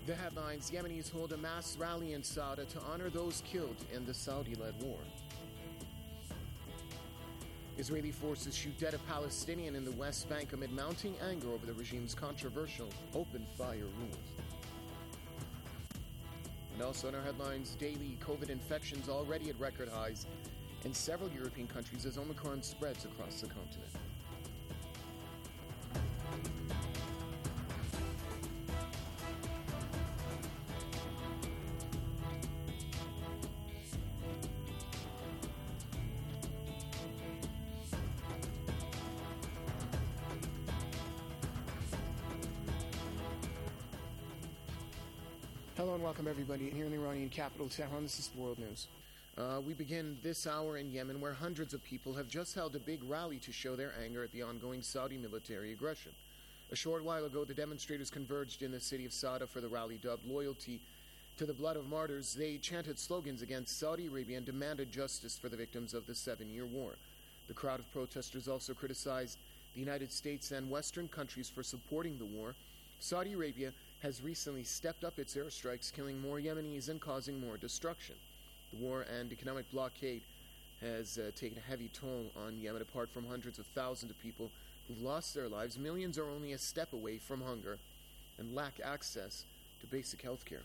The headlines: Yemenis hold a mass rally in Saudi to honor those killed in the Saudi-led war. Israeli forces shoot dead a Palestinian in the West Bank amid mounting anger over the regime's controversial open fire rules. And also in our headlines, daily COVID infections already at record highs in several European countries as Omicron spreads across the continent. Hello and welcome everybody here in the Iranian capital, Tehran. This is World News. We begin this hour in Yemen, where hundreds of people have just held a big rally to show their anger at the ongoing Saudi military aggression. A short while ago, the demonstrators converged in the city of Sada for the rally dubbed Loyalty to the Blood of Martyrs. They chanted slogans against Saudi Arabia and demanded justice for the victims of the 7-year war. The crowd of protesters also criticized the United States and Western countries for supporting the war. Saudi Arabia has recently stepped up its airstrikes, killing more Yemenis and causing more destruction. The war and economic blockade has taken a heavy toll on Yemen. Apart from hundreds of thousands of people who've lost their lives, millions are only a step away from hunger and lack access to basic health care.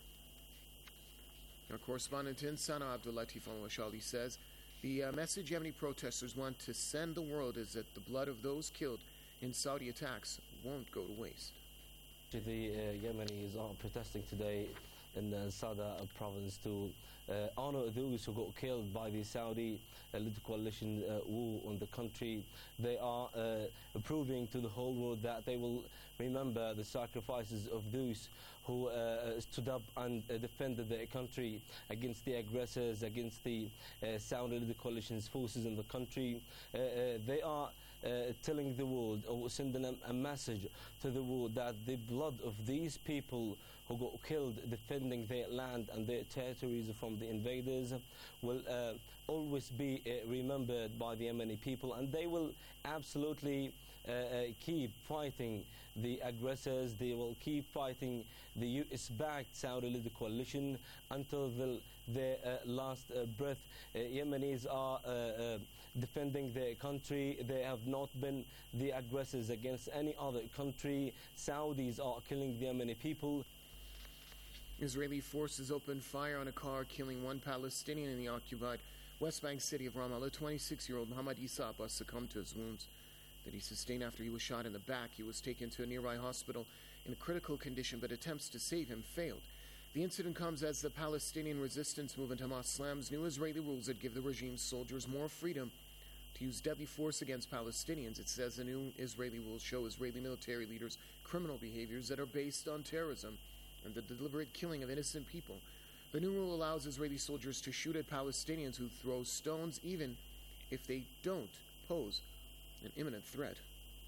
Our correspondent in Sana'a, Abdul Latif Al-Washali, says the message Yemeni protesters want to send the world is that the blood of those killed in Saudi attacks won't go to waste. The Yemenis are protesting today in the Sada province to honor those who got killed by the Saudi-led coalition war on the country. They are proving to the whole world that they will remember the sacrifices of those who stood up and defended their country against the aggressors, against the Saudi-led coalition's forces in the country. They are telling the world, or sending a message to the world, that the blood of these people who got killed defending their land and their territories from the invaders will always be remembered by the Yemeni people, and they will absolutely keep fighting the aggressors. They will keep fighting the US-backed Saudi-led coalition until their last breath. Yemenis are defending their country. They have not been the aggressors against any other country. Saudis are killing the Yemeni people. Israeli forces opened fire on a car, killing one Palestinian in the occupied West Bank city of Ramallah. 26-year-old Muhammad Isa Abbas succumbed to his wounds that he sustained after he was shot in the back. He was taken to a nearby hospital in a critical condition, but attempts to save him failed. The incident comes as the Palestinian resistance movement Hamas slams new Israeli rules that give the regime's soldiers more freedom to use deadly force against Palestinians. It says the new Israeli rules show Israeli military leaders criminal behaviors that are based on terrorism and the deliberate killing of innocent people. The new rule allows Israeli soldiers to shoot at Palestinians who throw stones, even if they don't pose an imminent threat.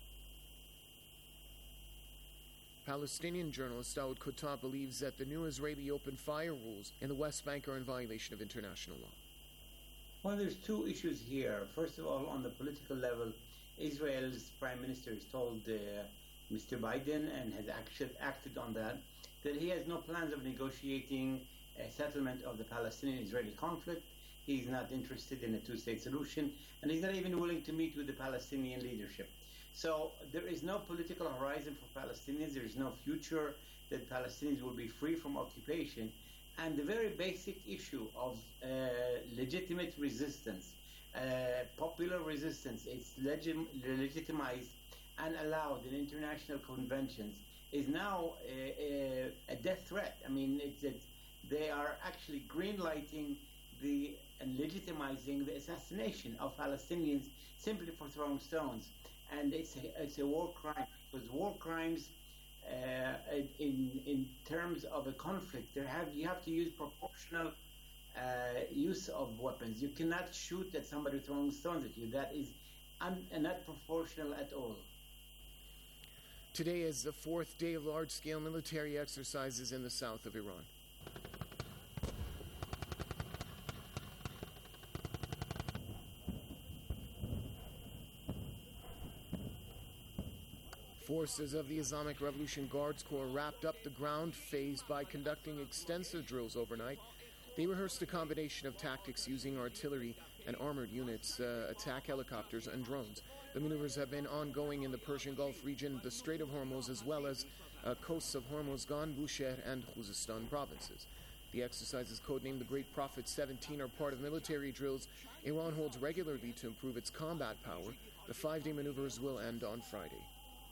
Palestinian journalist Daoud Kuttab believes that the new Israeli open fire rules in the West Bank are in violation of international law. Well, there's two issues here. First of all, on the political level, Israel's prime minister has told Mr. Biden, and has actually acted on that he has no plans of negotiating a settlement of the Palestinian-Israeli conflict. He's not interested in a two-state solution, and he's not even willing to meet with the Palestinian leadership. So there is no political horizon for Palestinians. There is no future that Palestinians will be free from occupation. And the very basic issue of legitimate resistance, popular resistance, it's legitimized and allowed in international conventions, is now a death threat. I mean, they are actually green-lighting and legitimizing the assassination of Palestinians simply for throwing stones. And it's a war crime, because war crimes in terms of a conflict, you have to use proportional use of weapons. You cannot shoot at somebody throwing stones at you. That is not proportional at all. Today is the fourth day of large-scale military exercises in the south of Iran. Forces of the Islamic Revolution Guards Corps wrapped up the ground phase by conducting extensive drills overnight. They rehearsed a combination of tactics using artillery and armored units, attack helicopters, and drones. The maneuvers have been ongoing in the Persian Gulf region, the Strait of Hormuz, as well as coasts of Hormozgan, Bushehr, and Khuzestan provinces. The exercises, codenamed the Great Prophet 17, are part of military drills Iran holds regularly to improve its combat power. The 5-day maneuvers will end on Friday.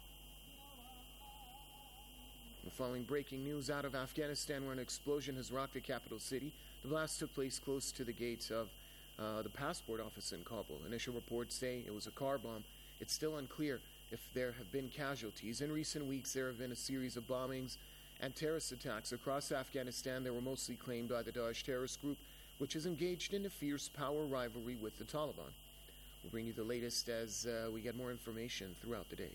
The following breaking news out of Afghanistan, where an explosion has rocked the capital city. The blast took place close to the gates of the passport office in Kabul. Initial reports say it was a car bomb. It's still unclear if there have been casualties. In recent weeks, there have been a series of bombings and terrorist attacks across Afghanistan. They were mostly claimed by the Daesh terrorist group, which is engaged in a fierce power rivalry with the Taliban. We'll bring you the latest as we get more information throughout the day.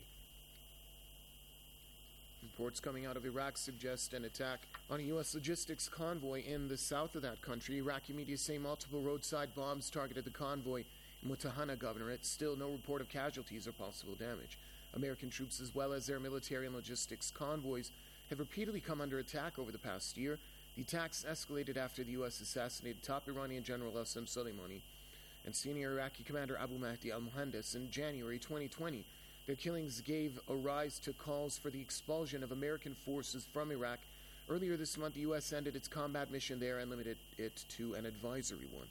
Reports coming out of Iraq suggest an attack on a U.S. logistics convoy in the south of that country. Iraqi media say multiple roadside bombs targeted the convoy in Mutahana Governorate. Still no report of casualties or possible damage. American troops, as well as their military and logistics convoys, have repeatedly come under attack over the past year. The attacks escalated after the U.S. assassinated top Iranian General Qasem Soleimani and senior Iraqi commander Abu Mahdi al-Muhandis in January 2020. Their killings gave a rise to calls for the expulsion of American forces from Iraq. Earlier this month, the U.S. ended its combat mission there and limited it to an advisory one.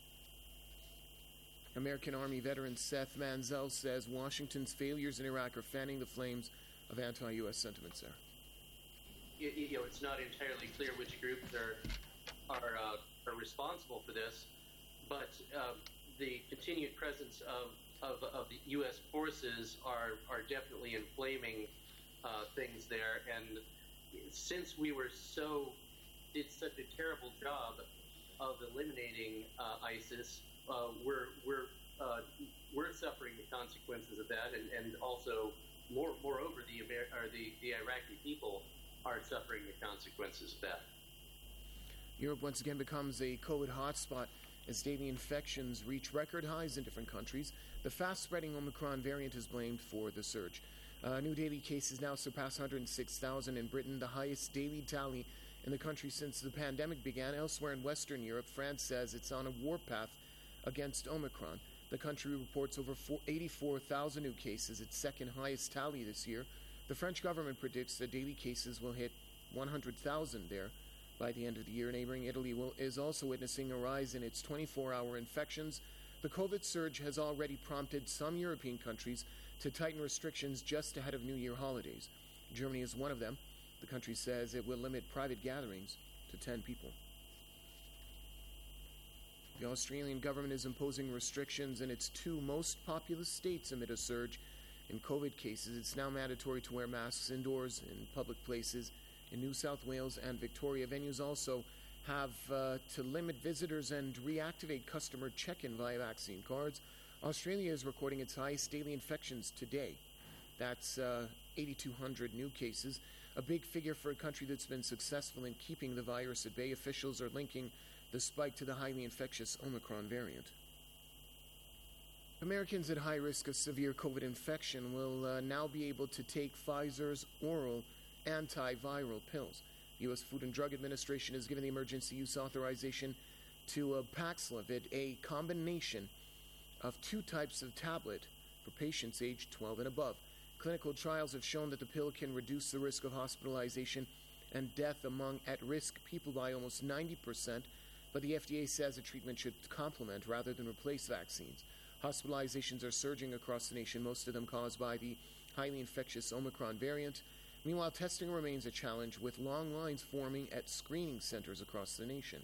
American Army veteran Seth Manzel says Washington's failures in Iraq are fanning the flames of anti-U.S. sentiments there. It's not entirely clear which groups are responsible for this, but the continued presence of the U.S. forces are definitely inflaming things there. And since we did such a terrible job of eliminating ISIS, we're suffering the consequences of that, and also moreover the Iraqi people are suffering the consequences of that. Europe once again becomes a COVID hotspot as daily infections reach record highs in different countries. The fast-spreading Omicron variant is blamed for the surge. New daily cases now surpass 106,000 in Britain, the highest daily tally in the country since the pandemic began. Elsewhere in Western Europe, France says it's on a warpath against Omicron. The country reports over 84,000 new cases, its second highest tally this year. The French government predicts that daily cases will hit 100,000 there by the end of the year. Neighboring Italy is also witnessing a rise in its 24-hour infections. The COVID surge has already prompted some European countries to tighten restrictions just ahead of New Year holidays. Germany is one of them. The country says it will limit private gatherings to 10 people. The Australian government is imposing restrictions in its two most populous states amid a surge in COVID cases. It's now mandatory to wear masks indoors in public places in New South Wales and Victoria. Venues also have to limit visitors and reactivate customer check-in via vaccine cards. Australia is recording its highest daily infections today. That's 8,200 new cases, a big figure for a country that's been successful in keeping the virus at bay. Officials are linking the spike to the highly infectious Omicron variant. Americans at high risk of severe COVID infection will now be able to take Pfizer's oral antiviral pills. The U.S. Food and Drug Administration has given the emergency use authorization to Paxlovid, a combination of two types of tablet for patients aged 12 and above. Clinical trials have shown that the pill can reduce the risk of hospitalization and death among at-risk people by almost 90%, but the FDA says the treatment should complement rather than replace vaccines. Hospitalizations are surging across the nation, most of them caused by the highly infectious Omicron variant. Meanwhile, testing remains a challenge, with long lines forming at screening centers across the nation.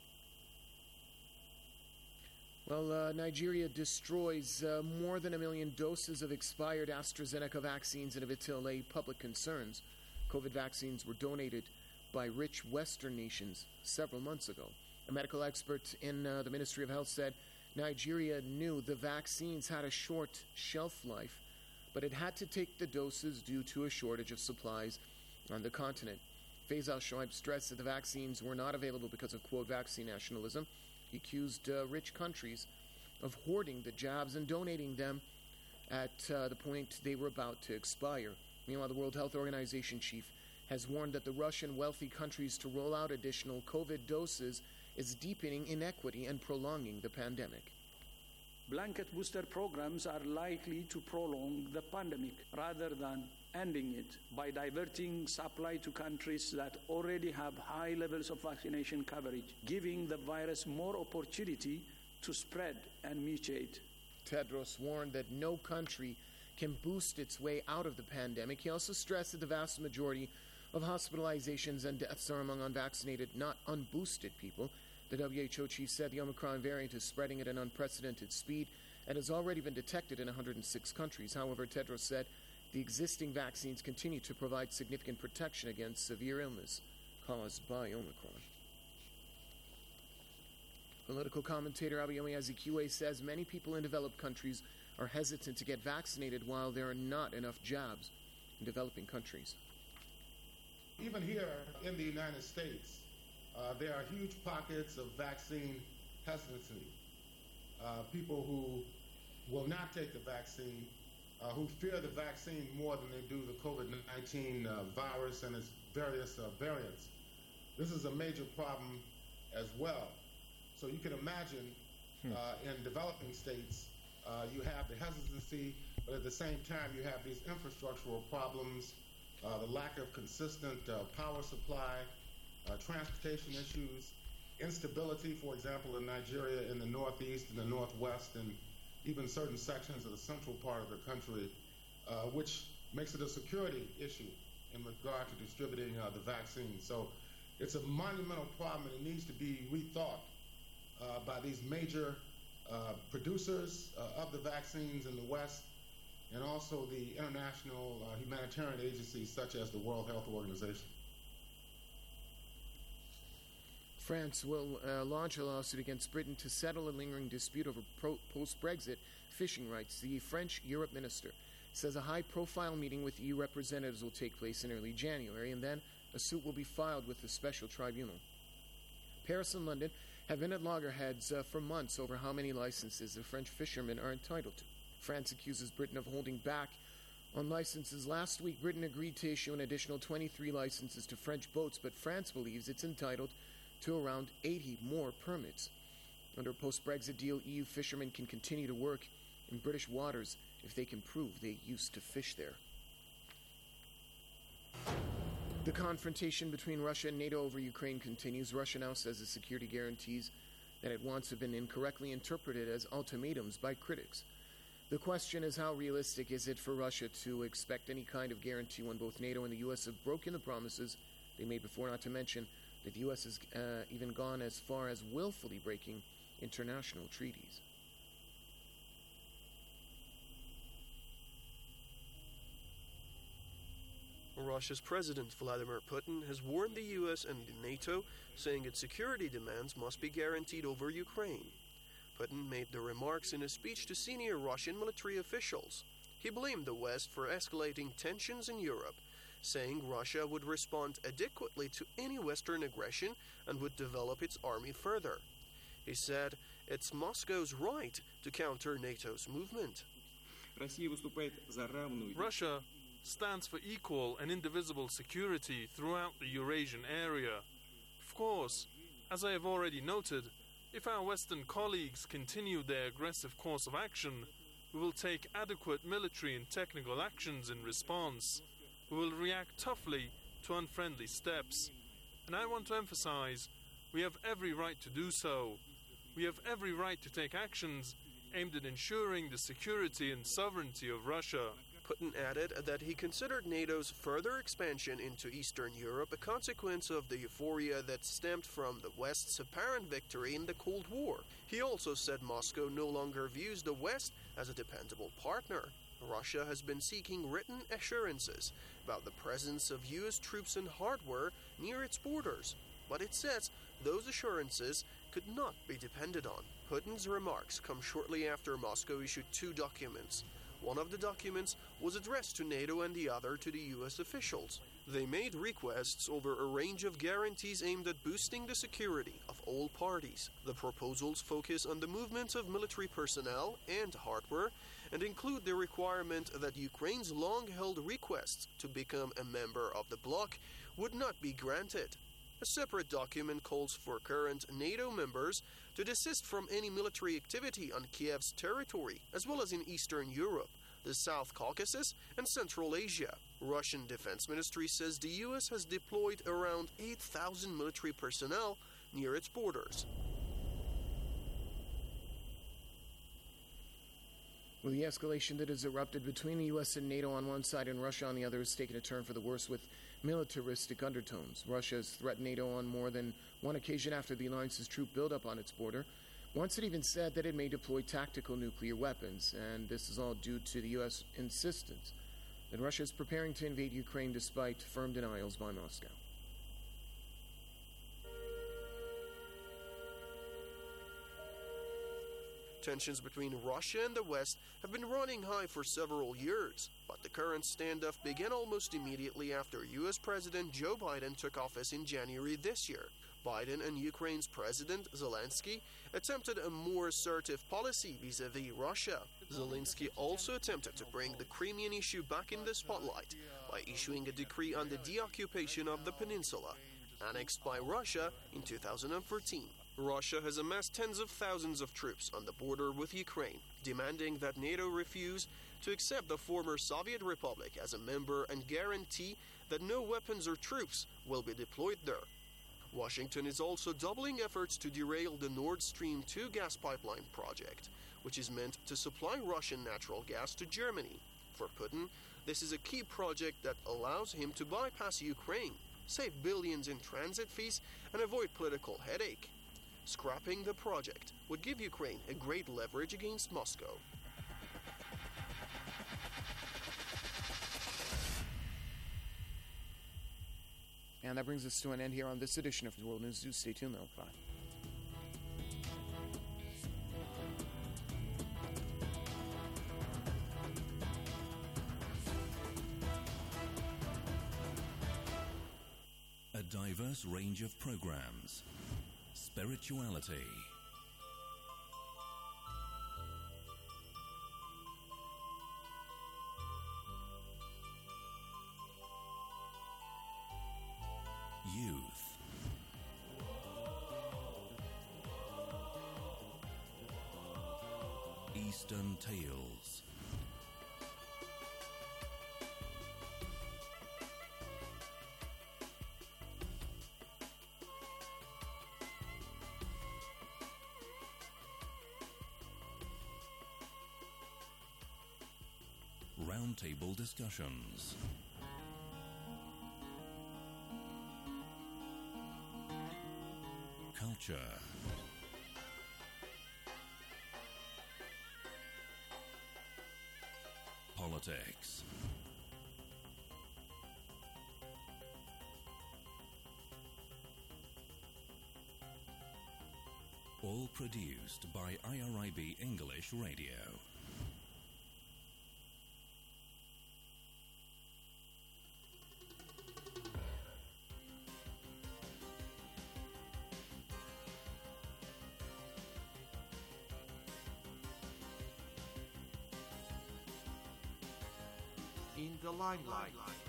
Well, Nigeria destroys more than 1 million doses of expired AstraZeneca vaccines amid to allay public concerns. COVID vaccines were donated by rich Western nations several months ago. A medical expert in the Ministry of Health said Nigeria knew the vaccines had a short shelf life, but it had to take the doses due to a shortage of supplies on the continent. Faisal Shoaib stressed that the vaccines were not available because of, quote, vaccine nationalism. He accused rich countries of hoarding the jabs and donating them at the point they were about to expire. Meanwhile, the World Health Organization chief has warned that the rush in wealthy countries to roll out additional COVID doses is deepening inequity and prolonging the pandemic. Blanket booster programs are likely to prolong the pandemic rather than ending it by diverting supply to countries that already have high levels of vaccination coverage, giving the virus more opportunity to spread and mutate. Tedros warned that no country can boost its way out of the pandemic. He also stressed that the vast majority of hospitalizations and deaths are among unvaccinated, not unboosted people. The WHO chief said the Omicron variant is spreading at an unprecedented speed and has already been detected in 106 countries. However, Tedros said the existing vaccines continue to provide significant protection against severe illness caused by Omicron. Political commentator Abayomi Azikiwe says many people in developed countries are hesitant to get vaccinated while there are not enough jobs in developing countries. Even here in the United States, there are huge pockets of vaccine hesitancy. People who will not take the vaccine, who fear the vaccine more than they do the COVID-19 virus and its various variants. This is a major problem as well. So you can imagine in developing states, you have the hesitancy, but at the same time you have these infrastructural problems, the lack of consistent power supply, transportation issues, instability, for example, in Nigeria, in the northeast and the northwest, and even certain sections of the central part of the country, which makes it a security issue in regard to distributing the vaccine. So it's a monumental problem, and it needs to be rethought by these major producers of the vaccines in the West, and also the international humanitarian agencies such as the World Health Organization. France will launch a lawsuit against Britain to settle a lingering dispute over post-Brexit fishing rights. The French Europe minister says a high-profile meeting with EU representatives will take place in early January, and then a suit will be filed with the special tribunal. Paris and London have been at loggerheads for months over how many licenses the French fishermen are entitled to. France accuses Britain of holding back on licenses. Last week, Britain agreed to issue an additional 23 licenses to French boats, but France believes it's entitled to around 80 more permits. Under a post-Brexit deal, EU fishermen can continue to work in British waters if they can prove they used to fish there. The confrontation between Russia and NATO over Ukraine continues. Russia now says the security guarantees that it wants have been incorrectly interpreted as ultimatums by critics. The question is, how realistic is it for Russia to expect any kind of guarantee when both NATO and the U.S. have broken the promises they made before, not to mention that the U.S. has even gone as far as willfully breaking international treaties. Russia's President Vladimir Putin has warned the U.S. and NATO, saying its security demands must be guaranteed over Ukraine. Putin made the remarks in a speech to senior Russian military officials. He blamed the West for escalating tensions in Europe, saying Russia would respond adequately to any Western aggression and would develop its army further. He said it's Moscow's right to counter NATO's movement. Russia stands for equal and indivisible security throughout the Eurasian area. Of course, as I have already noted, if our Western colleagues continue their aggressive course of action, we will take adequate military and technical actions in response. We will react toughly to unfriendly steps. And I want to emphasize, we have every right to do so. We have every right to take actions aimed at ensuring the security and sovereignty of Russia. Putin added that he considered NATO's further expansion into Eastern Europe a consequence of the euphoria that stemmed from the West's apparent victory in the Cold War. He also said Moscow no longer views the West as a dependable partner. Russia has been seeking written assurances about the presence of U.S. troops and hardware near its borders, but it says those assurances could not be depended on. Putin's remarks come shortly after Moscow issued two documents. One of the documents was addressed to NATO and the other to the US officials. They made requests over a range of guarantees aimed at boosting the security of all parties. The proposals focus on the movement of military personnel and hardware and include the requirement that Ukraine's long-held requests to become a member of the bloc would not be granted. A separate document calls for current NATO members to desist from any military activity on Kiev's territory, as well as in Eastern Europe, the South Caucasus, and Central Asia. Russian Defense Ministry says the US has deployed around 8,000 military personnel near its borders. Well, the escalation that has erupted between the U.S. and NATO on one side and Russia on the other has taken a turn for the worse with militaristic undertones. Russia has threatened NATO on more than one occasion after the alliance's troop buildup on its border. Once it even said that it may deploy tactical nuclear weapons, and this is all due to the U.S. insistence that Russia is preparing to invade Ukraine despite firm denials by Moscow. Tensions between Russia and the West have been running high for several years, but the current standoff began almost immediately after U.S. President Joe Biden took office in January this year. Biden and Ukraine's President Zelensky attempted a more assertive policy vis-à-vis Russia. Zelensky also attempted to bring the Crimean issue back in the spotlight by issuing a decree on the deoccupation of the peninsula, annexed by Russia in 2014. Russia has amassed tens of thousands of troops on the border with Ukraine, demanding that NATO refuse to accept the former Soviet Republic as a member and guarantee that no weapons or troops will be deployed there. Washington is also doubling efforts to derail the Nord Stream 2 gas pipeline project, which is meant to supply Russian natural gas to Germany. For Putin, this is a key project that allows him to bypass Ukraine, save billions in transit fees, and avoid political headache. Scrapping the project would give Ukraine a great leverage against Moscow. And that brings us to an end here on this edition of World News. Do stay tuned, though. Bye. A diverse range of programs. Spirituality. Youth. Eastern Tales. Roundtable discussions. Culture. Politics. All produced by IRIB English Radio. In the limelight.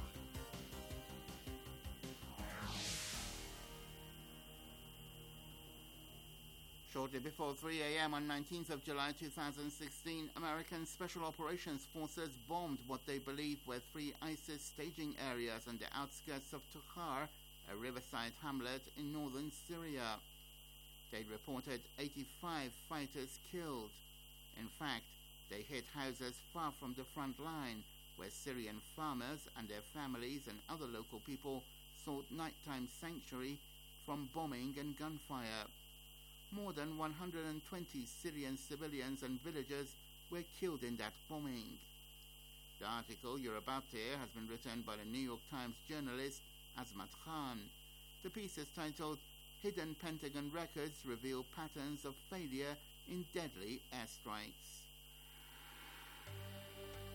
Shortly before 3 a.m. on 19th of July 2016, American Special Operations Forces bombed what they believe were 3 ISIS staging areas on the outskirts of Tukhar, a riverside hamlet in northern Syria. They reported 85 fighters killed. In fact, they hit houses far from the front line, where Syrian farmers and their families and other local people sought nighttime sanctuary from bombing and gunfire. More than 120 Syrian civilians and villagers were killed in that bombing. The article you're about to hear has been written by the New York Times journalist Azmat Khan. The piece is titled Hidden Pentagon Records Reveal Patterns of Failure in Deadly Airstrikes.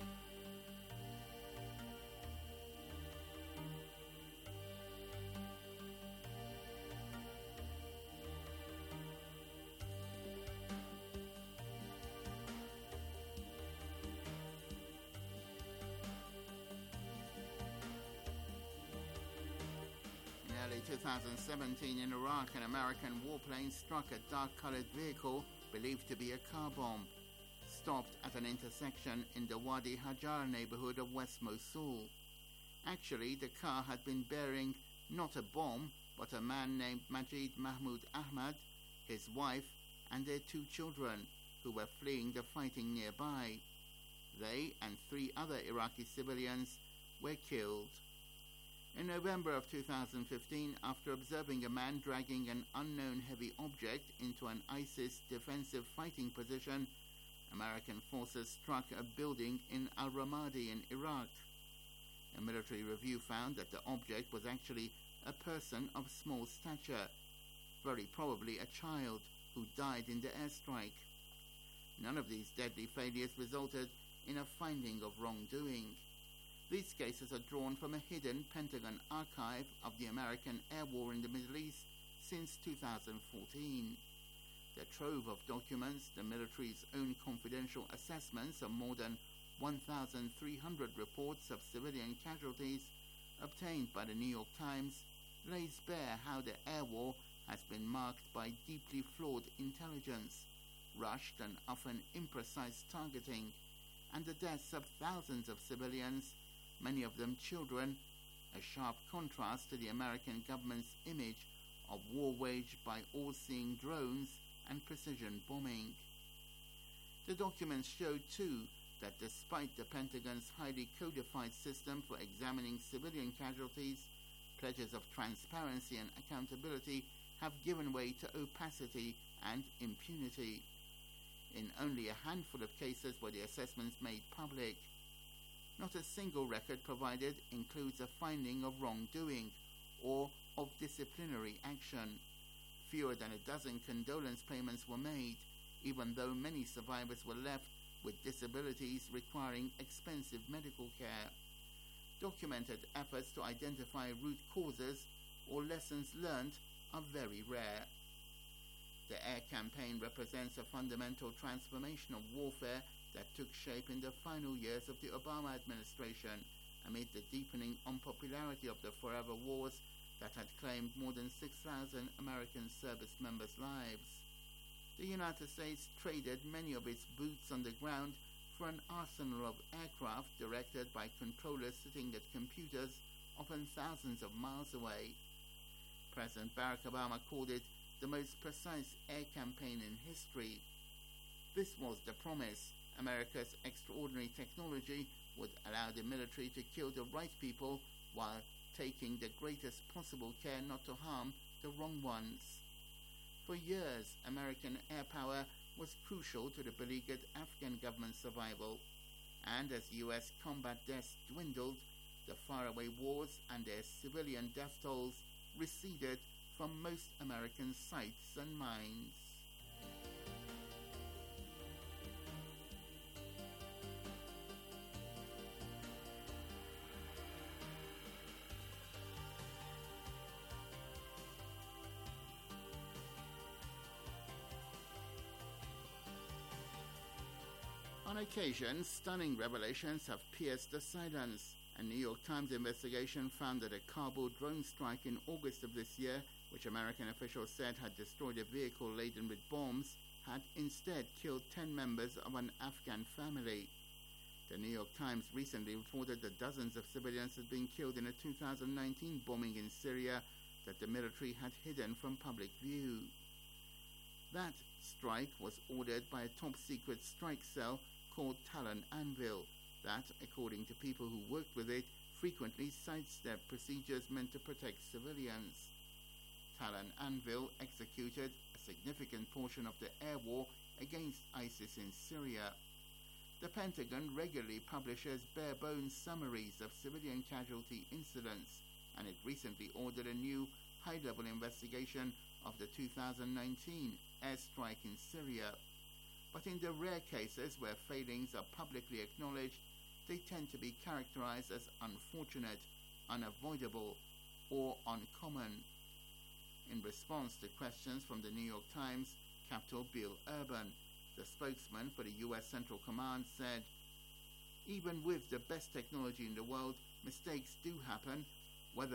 2017 in Iraq, an American warplane struck a dark-colored vehicle believed to be a car bomb, stopped at an intersection in the Wadi Hajar neighborhood of West Mosul. Actually, the car had been bearing not a bomb, but a man named Majid Mahmoud Ahmad, his wife, and their 2 children, who were fleeing the fighting nearby. They and 3 other Iraqi civilians were killed. In November of 2015, after observing a man dragging an unknown heavy object into an ISIS defensive fighting position, American forces struck a building in al-Ramadi in Iraq. A military review found that the object was actually a person of small stature, very probably a child, who died in the airstrike. None of these deadly failures resulted in a finding of wrongdoing. These cases are drawn from a hidden Pentagon archive of the American air war in the Middle East since 2014. The trove of documents, the military's own confidential assessments of more than 1,300 reports of civilian casualties obtained by the New York Times, lays bare how the air war has been marked by deeply flawed intelligence, rushed and often imprecise targeting, and the deaths of thousands of civilians, many of them children, a sharp contrast to the American government's image of war waged by all-seeing drones and precision bombing. The documents showed, too, that despite the Pentagon's highly codified system for examining civilian casualties, pledges of transparency and accountability have given way to opacity and impunity. In only a handful of cases were the assessments made public. Not a single record provided includes a finding of wrongdoing or of disciplinary action. Fewer than a dozen condolence payments were made, even though many survivors were left with disabilities requiring expensive medical care. Documented efforts to identify root causes or lessons learned are very rare. The air campaign represents a fundamental transformation of warfare that took shape in the final years of the Obama administration amid the deepening unpopularity of the forever wars that had claimed more than 6,000 American service members' lives. The United States traded many of its boots on the ground for an arsenal of aircraft directed by controllers sitting at computers often thousands of miles away. President Barack Obama called it the most precise air campaign in history. This was the promise. America's extraordinary technology would allow the military to kill the right people while taking the greatest possible care not to harm the wrong ones. For years, American air power was crucial to the beleaguered Afghan government's survival, and as U.S. combat deaths dwindled, the faraway wars and their civilian death tolls receded from most American sights and minds. On occasion, stunning revelations have pierced the silence. A New York Times investigation found that a Kabul drone strike in August of this year, which American officials said had destroyed a vehicle laden with bombs, had instead killed 10 members of an Afghan family. The New York Times recently reported that dozens of civilians had been killed in a 2019 bombing in Syria that the military had hidden from public view. That strike was ordered by a top-secret strike cell called Talon Anvil that, according to people who worked with it, frequently sidestepped procedures meant to protect civilians. Talon Anvil executed a significant portion of the air war against ISIS in Syria. The Pentagon regularly publishes bare-bones summaries of civilian casualty incidents, and it recently ordered a new high-level investigation of the 2019 airstrike in Syria. But in the rare cases where failings are publicly acknowledged, they tend to be characterized as unfortunate, unavoidable, or uncommon. In response to questions from the New York Times, Captain Bill Urban, the spokesman for the U.S. Central Command, said, "Even with the best technology in the world, mistakes do happen, whether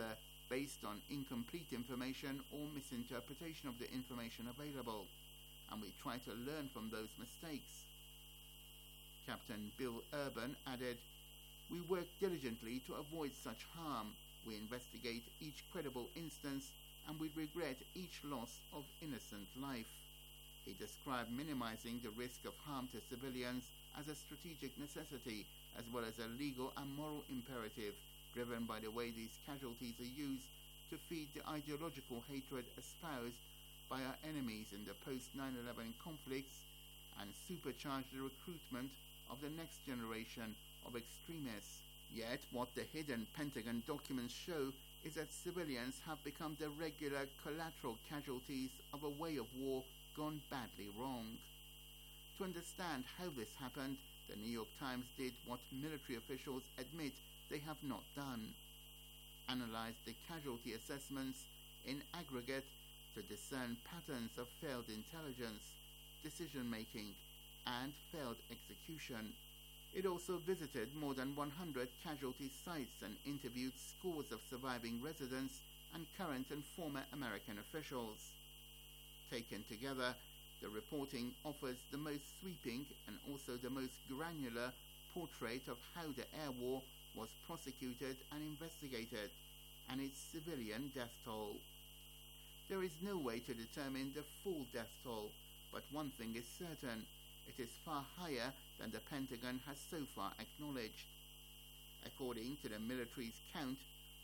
based on incomplete information or misinterpretation of the information available, and we try to learn from those mistakes. Captain Bill Urban added, "We work diligently to avoid such harm. We investigate each credible instance, and we regret each loss of innocent life." He described minimizing the risk of harm to civilians as a strategic necessity, as well as a legal and moral imperative, driven by the way these casualties are used to feed the ideological hatred espoused by our enemies in the post-9/11 conflicts and supercharge the recruitment of the next generation of extremists. Yet what the hidden Pentagon documents show is that civilians have become the regular collateral casualties of a way of war gone badly wrong. To understand how this happened, the New York Times did what military officials admit they have not done: analyzed the casualty assessments in aggregate to discern patterns of failed intelligence, decision-making, and failed execution. It also visited more than 100 casualty sites and interviewed scores of surviving residents and current and former American officials. Taken together, the reporting offers the most sweeping and also the most granular portrait of how the air war was prosecuted and investigated, and its civilian death toll. There is no way to determine the full death toll, but one thing is certain: it is far higher than the Pentagon has so far acknowledged. According to the military's count,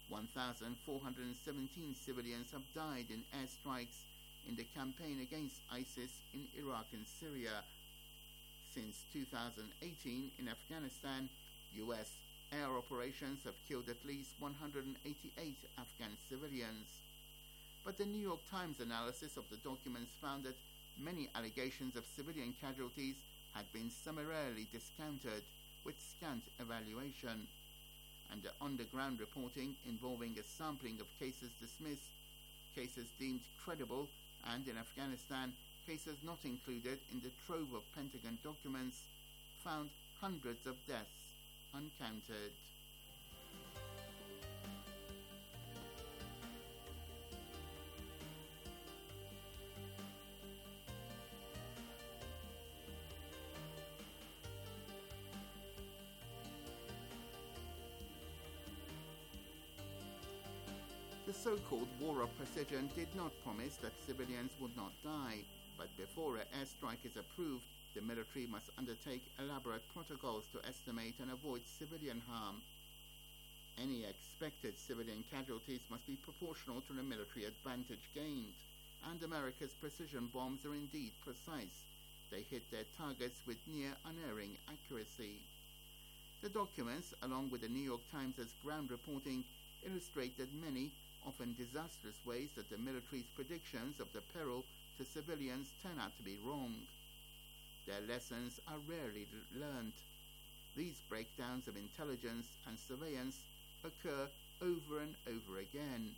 1,417 civilians have died in airstrikes in the campaign against ISIS in Iraq and Syria. Since 2018 in Afghanistan, U.S. air operations have killed at least 188 Afghan civilians. But the New York Times analysis of the documents found that many allegations of civilian casualties had been summarily discounted with scant evaluation, and the underground reporting involving a sampling of cases dismissed, cases deemed credible, and in Afghanistan, cases not included in the trove of Pentagon documents, found hundreds of deaths uncounted. The so-called War of Precision did not promise that civilians would not die, but before an airstrike is approved, the military must undertake elaborate protocols to estimate and avoid civilian harm. Any expected civilian casualties must be proportional to the military advantage gained, and America's precision bombs are indeed precise. They hit their targets with near unerring accuracy. The documents, along with the New York Times' ground reporting, illustrate that many, often disastrous ways that the military's predictions of the peril to civilians turn out to be wrong. Their lessons are rarely learned. These breakdowns of intelligence and surveillance occur over and over again.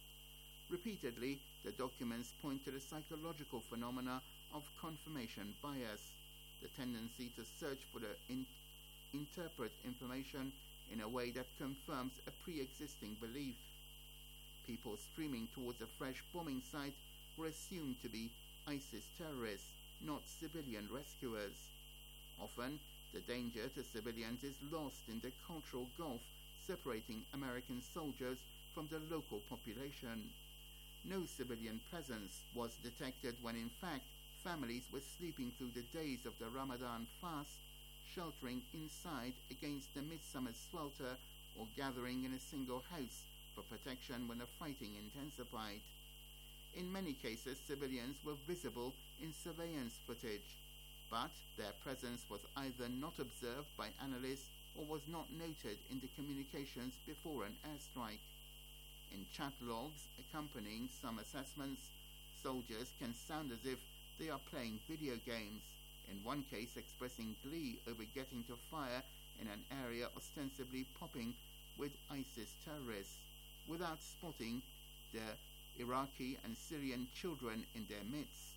Repeatedly, the documents point to the psychological phenomena of confirmation bias, the tendency to search for the interpret information in a way that confirms a pre-existing belief. People streaming towards a fresh bombing site were assumed to be ISIS terrorists, not civilian rescuers. Often, the danger to civilians is lost in the cultural gulf separating American soldiers from the local population. No civilian presence was detected when in fact families were sleeping through the days of the Ramadan fast, sheltering inside against the midsummer swelter or gathering in a single house for protection when the fighting intensified. In many cases, civilians were visible in surveillance footage, but their presence was either not observed by analysts or was not noted in the communications before an airstrike. In chat logs accompanying some assessments, soldiers can sound as if they are playing video games, in one case expressing glee over getting to fire in an area ostensibly popping with ISIS terrorists, without spotting the Iraqi and Syrian children in their midst.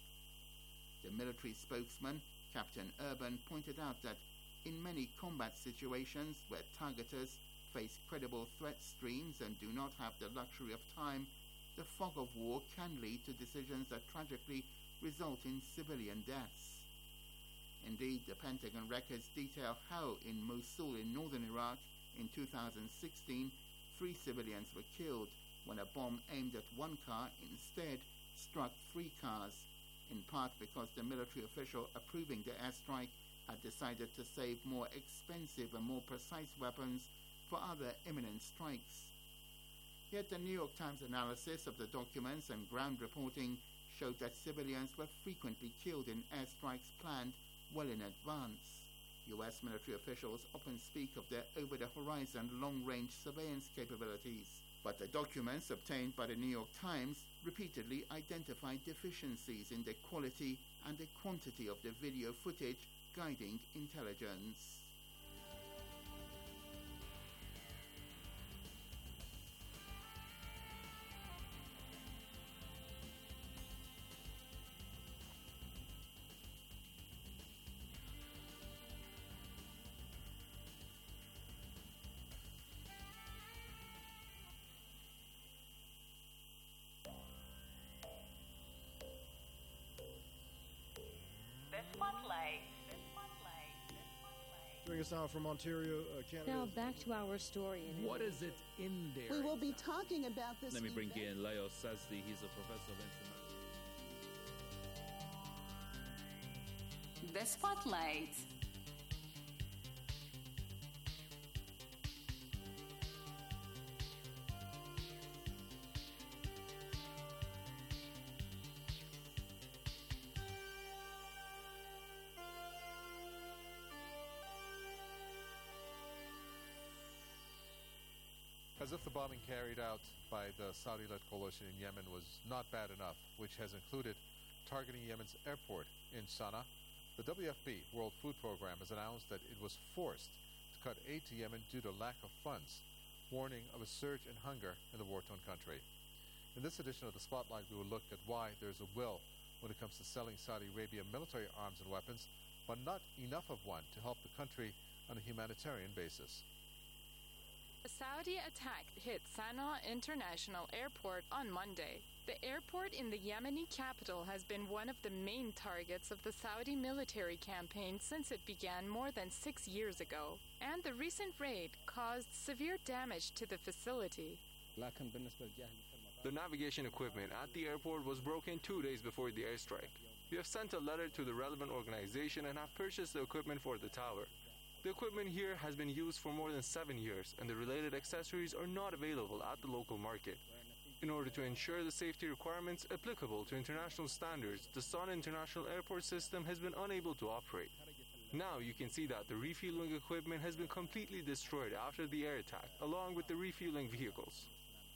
The military spokesman, Captain Urban, pointed out that in many combat situations where targeters face credible threat streams and do not have the luxury of time, the fog of war can lead to decisions that tragically result in civilian deaths. Indeed, the Pentagon records detail how in Mosul in northern Iraq in 2016, 3 civilians were killed when a bomb aimed at one car instead struck 3 cars, in part because the military official approving the airstrike had decided to save more expensive and more precise weapons for other imminent strikes. Yet the New York Times analysis of the documents and ground reporting showed that civilians were frequently killed in airstrikes planned well in advance. U.S. military officials often speak of their over-the-horizon long-range surveillance capabilities, but the documents obtained by the New York Times repeatedly identified deficiencies in the quality and the quantity of the video footage guiding intelligence. Bring us out from Ontario, Canada. Now back to our story. What is it in there? We will be talking about this. Let me bring in Leo Sazdi. He's a professor of international. The Spotlight. As if the bombing carried out by the Saudi-led coalition in Yemen was not bad enough, which has included targeting Yemen's airport in Sana'a, the WFP, World Food Program, has announced that it was forced to cut aid to Yemen due to lack of funds, warning of a surge in hunger in the war-torn country. In this edition of the Spotlight, we will look at why there's a will when it comes to selling Saudi Arabia military arms and weapons, but not enough of one to help the country on a humanitarian basis. A Saudi attack hit Sana'a International Airport on Monday. The airport in the Yemeni capital has been one of the main targets of the Saudi military campaign since it began more than 6 years ago, and the recent raid caused severe damage to the facility. The navigation equipment at the airport was broken 2 days before the airstrike. We have sent a letter to the relevant organization and have purchased the equipment for the tower. The equipment here has been used for more than 7 years, and the related accessories are not available at the local market. In order to ensure the safety requirements applicable to international standards, the Sana'a International Airport system has been unable to operate. Now you can see that the refueling equipment has been completely destroyed after the air attack, along with the refueling vehicles.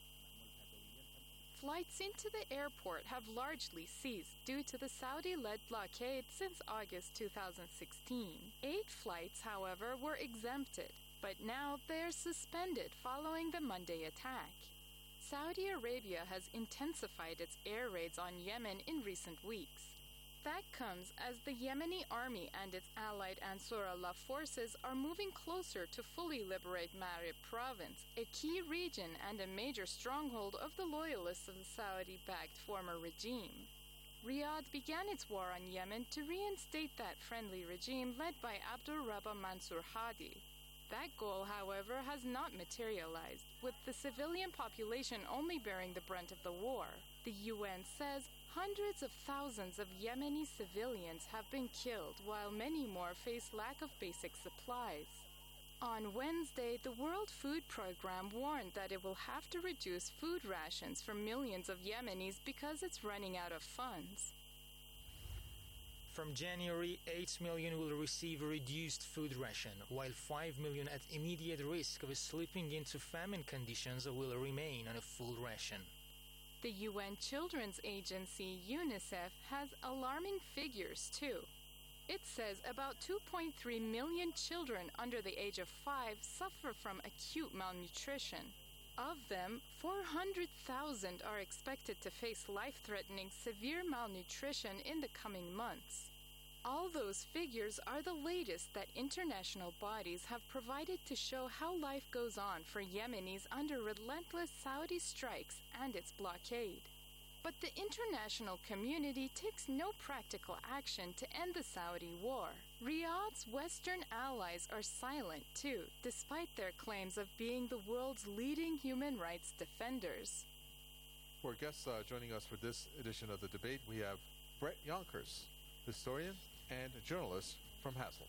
Flights into the airport have largely ceased due to the Saudi-led blockade since August 2016. 8 flights, however, were exempted, but now they're suspended following the Monday attack. Saudi Arabia has intensified its air raids on Yemen in recent weeks. That comes as the Yemeni army and its allied Ansarullah forces are moving closer to fully liberate Marib province, a key region and a major stronghold of the loyalists of the Saudi-backed former regime. Riyadh began its war on Yemen to reinstate that friendly regime led by Abdul Rabah Mansur Hadi. That goal, however, has not materialized, with the civilian population only bearing the brunt of the war. The UN says hundreds of thousands of Yemeni civilians have been killed, while many more face lack of basic supplies. On Wednesday, the World Food Program warned that it will have to reduce food rations for millions of Yemenis because it's running out of funds. From January, 8 million will receive a reduced food ration, while 5 million at immediate risk of slipping into famine conditions will remain on a full ration. The UN Children's Agency, UNICEF, has alarming figures, too. It says about 2.3 million children under the age of 5 suffer from acute malnutrition. Of them, 400,000 are expected to face life-threatening severe malnutrition in the coming months. All those figures are the latest that international bodies have provided to show how life goes on for Yemenis under relentless Saudi strikes and its blockade. But the international community takes no practical action to end the Saudi war. Riyadh's Western allies are silent too, despite their claims of being the world's leading human rights defenders. For guests joining us for this edition of the debate, we have Brett Yonkers, historian and journalist from Hasselt.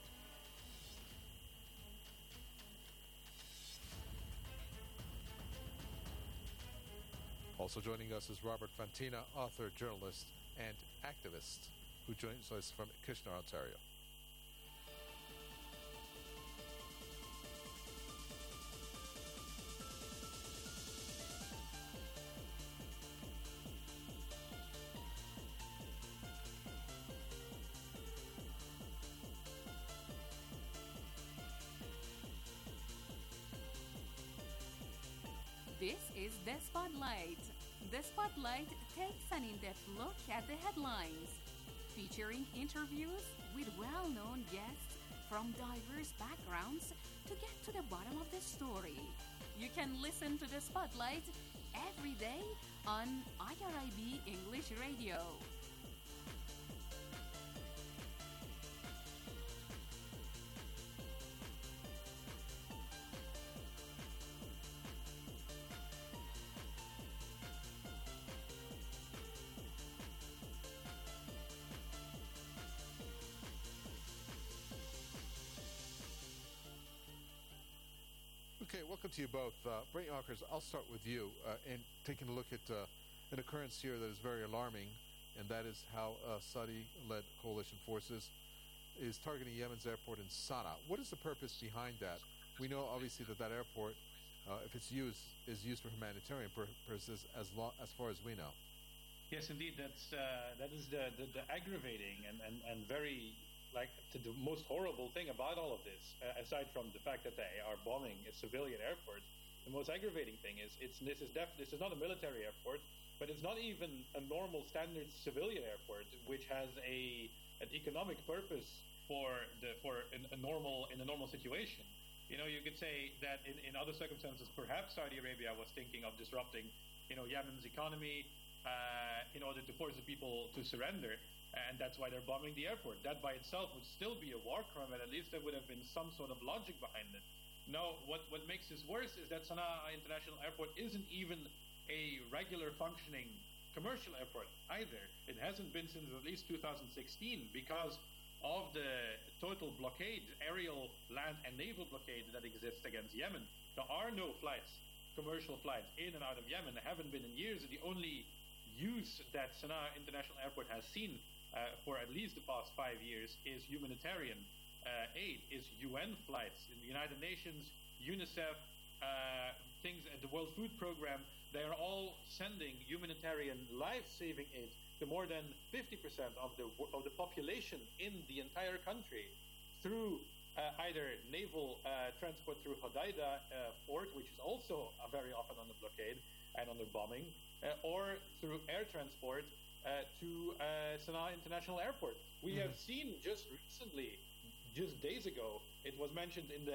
Also joining us is Robert Fantina, author, journalist, and activist, who joins us from Kitchener, Ontario. This is The Spotlight. The Spotlight takes an in-depth look at the headlines, featuring interviews with well-known guests from diverse backgrounds to get to the bottom of the story. You can listen to The Spotlight every day on IRIB English Radio. Okay, welcome to you both. Brett Yonkers, I'll start with you and taking a look at an occurrence here that is very alarming, and that is how Saudi-led coalition forces is targeting Yemen's airport in Sana'a. What is the purpose behind that? We know, obviously, that airport, if it's used, is used for humanitarian purposes as far as we know. Yes, indeed. That is the aggravating and very the most horrible thing about all of this, aside from the fact that they are bombing a civilian airport. The most aggravating thing is this is not a military airport, but it's not even a normal standard civilian airport, which has an economic purpose in a normal situation. You know, you could say that in other circumstances, perhaps Saudi Arabia was thinking of disrupting, Yemen's economy in order to force the people to surrender. And that's why they're bombing the airport. That by itself would still be a war crime, and at least there would have been some sort of logic behind it. No, what makes this worse is that Sana'a International Airport isn't even a regular functioning commercial airport either. It hasn't been since at least 2016 because of the total blockade, aerial, land, and naval blockade that exists against Yemen. There are no flights, commercial flights, in and out of Yemen. There haven't been in years. The only use that Sana'a International Airport has seen for at least the past 5 years is humanitarian aid, is UN flights. In the United Nations, UNICEF, things at the World Food Program, they are all sending humanitarian life-saving aid to more than 50% of the population in the entire country through either naval transport through Hodeida port, which is also very often under blockade and under bombing, or through air transport to Sana'a International Airport. We have seen just recently, just days ago, it was mentioned in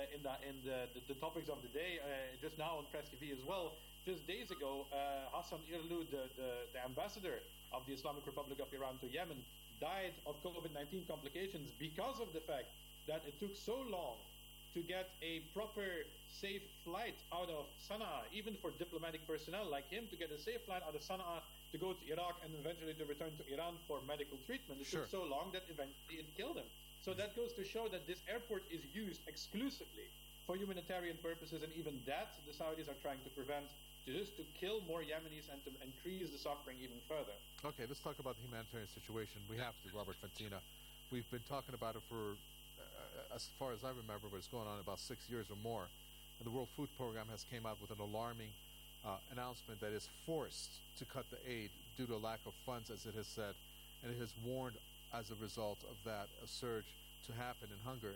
the topics of the day, just now on Press TV as well. Just days ago, Hassan Irlou, the ambassador of the Islamic Republic of Iran to Yemen, died of COVID-19 complications because of the fact that it took so long to get a proper, safe flight out of Sana'a, even for diplomatic personnel like him, to get a safe flight out of Sana'a to go to Iraq and eventually to return to Iran for medical treatment. It took so long that eventually it killed him. So that goes to show that this airport is used exclusively for humanitarian purposes, and even that the Saudis are trying to prevent, just to kill more Yemenis and to increase the suffering even further. Okay, let's talk about the humanitarian situation. We have to, Robert Fantina. We've been talking about it for, as far as I remember, but it's going on about 6 years or more. And the World Food Program has came out with an alarming announcement that is forced to cut the aid due to a lack of funds, as it has said, and it has warned, as a result of that, a surge to happen in hunger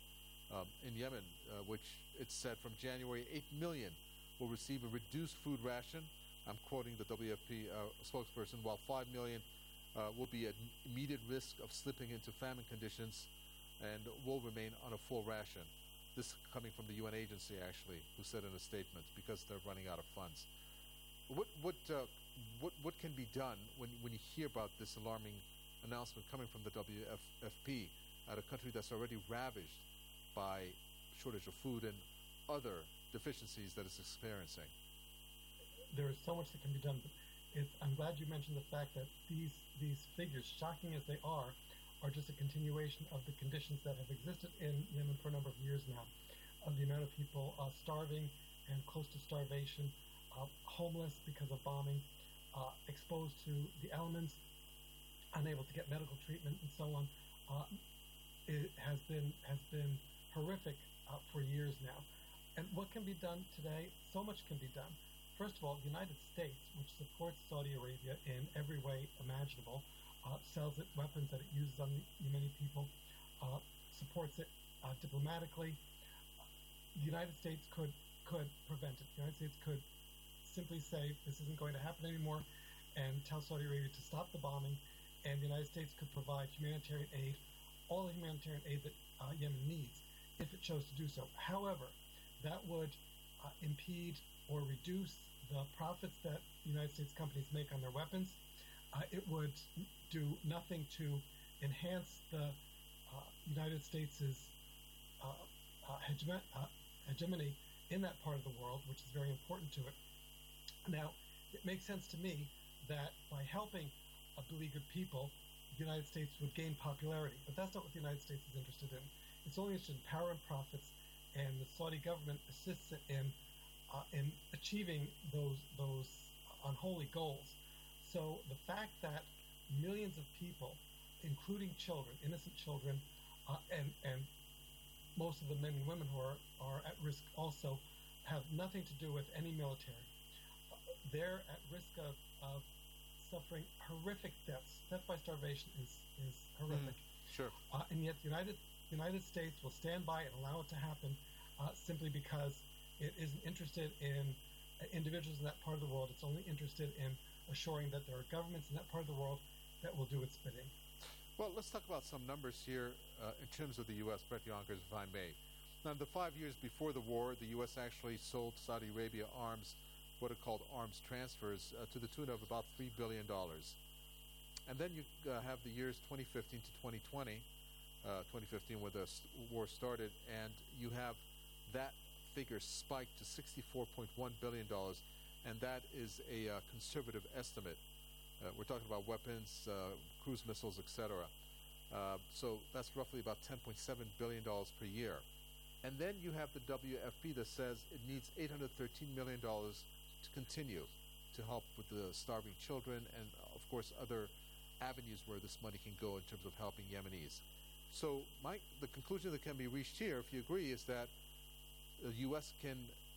in Yemen, which it said from January, 8 million will receive a reduced food ration. I'm quoting the WFP spokesperson, while 5 million will be at immediate risk of slipping into famine conditions and will remain on a full ration. This coming from the UN agency, actually, who said in a statement, because they're running out of funds. What can be done when you hear about this alarming announcement coming from the WFP at a country that's already ravaged by shortage of food and other deficiencies that it's experiencing? There is so much that can be done, but I'm glad you mentioned the fact that these figures, shocking as they are just a continuation of the conditions that have existed in Yemen for a number of years now, of the amount of people starving and close to starvation, homeless because of bombing, exposed to the elements, unable to get medical treatment, and so on. It has been horrific for years now. And what can be done today? So much can be done. First of all, the United States, which supports Saudi Arabia in every way imaginable, sells it weapons that it uses on the Yemeni people, supports it diplomatically. The United States could prevent it. The United States could simply say this isn't going to happen anymore and tell Saudi Arabia to stop the bombing, and the United States could provide humanitarian aid, all the humanitarian aid that Yemen needs, if it chose to do so. However, that would impede or reduce the profits that United States companies make on their weapons. It would do nothing to enhance the United States' hegemony in that part of the world, which is very important to it. Now, it makes sense to me that by helping beleaguered people, the United States would gain popularity. But that's not what the United States is interested in. It's only interested in power and profits, and the Saudi government assists it in achieving those unholy goals. So the fact that millions of people, including children, innocent children, and most of the men and women who are at risk also, have nothing to do with any military. They're at risk of suffering horrific deaths. Death by starvation is horrific. Sure. And yet the United States will stand by and allow it to happen simply because it isn't interested in individuals in that part of the world. It's only interested in assuring that there are governments in that part of the world that will do its bidding. Well, let's talk about some numbers here in terms of the U.S., Brett Yonkers, if I may. Now, in the 5 years before the war, the U.S. actually sold Saudi Arabia arms, what are called arms transfers, to the tune of about $3 billion. And then you have the years 2015 to 2020, 2015 where the war started, and you have that figure spiked to $64.1 billion, and that is a conservative estimate. We're talking about weapons, cruise missiles, etc. So that's roughly about $10.7 billion per year. And then you have the WFP that says it needs $813 million to continue to help with the starving children and, of course, other avenues where this money can go in terms of helping Yemenis. So the conclusion that can be reached here, if you agree, is that the U.S. can